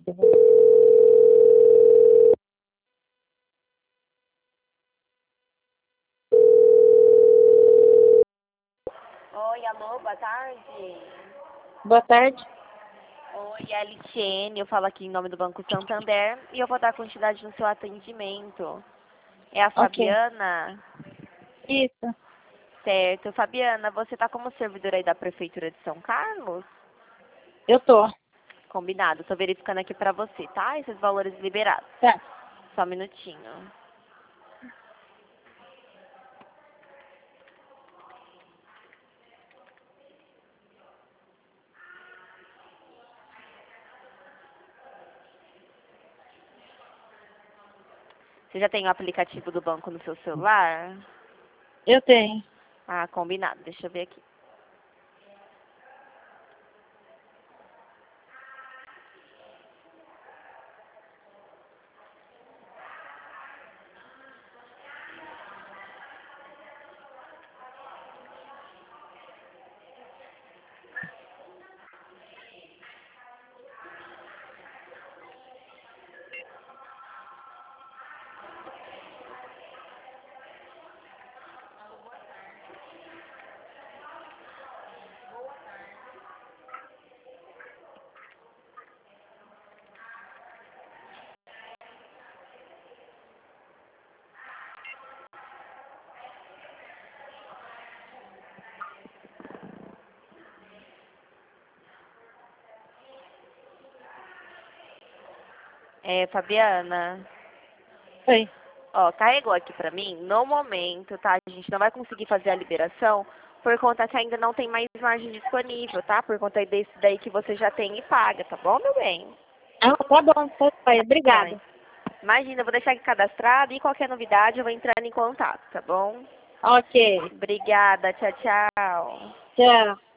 Oi, alô, boa tarde. Boa tarde. Oi, é a Litiene, eu falo aqui em nome do Banco Santander e eu vou dar continuidade no seu atendimento. É a Ok. Fabiana? Isso. Certo. Fabiana, você tá como servidora aí da Prefeitura de São Carlos? Eu tô. Combinado, tô verificando aqui pra você, tá? Esses valores liberados. Tá. Só um minutinho. Você já tem o aplicativo do banco no seu celular? Eu tenho. Ah, combinado. Deixa eu ver aqui. Fabiana, Oi. ó, carregou aqui pra mim. No momento, tá? A gente não vai conseguir fazer a liberação por conta que ainda não tem mais margem disponível, tá? Por conta desse daí que você já tem e paga, tá bom, meu bem? Ah, tá bom. Tá bem. Ai, Obrigada. imagina, eu vou deixar aqui cadastrado e qualquer novidade eu vou entrando em contato, tá bom? Ok. Obrigada, tchau, tchau. Tchau.